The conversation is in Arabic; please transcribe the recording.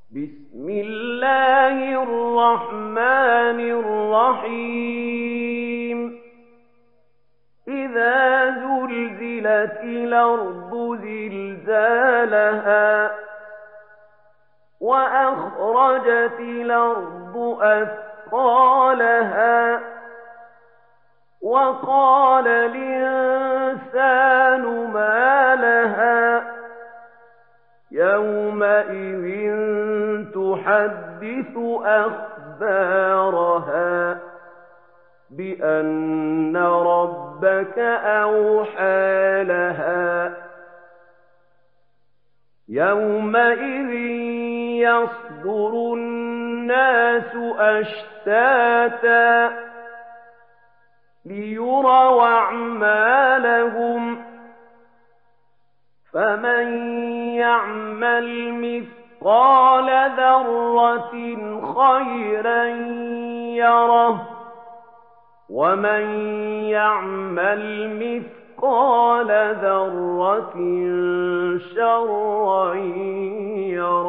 بسم الله الرحمن الرحيم إذا زلزلت الأرض زلزالها وأخرجت الأرض أثقالها وقال الإنسان ما لها يومئذ تحدث أخبارها بأن ربك أوحى لها يومئذ يصدر الناس أشتاتا ليروا أعمالهم فمن يعمل مثقال ذرة خيرا يره ومن يعمل مثقال ذرة شرا يره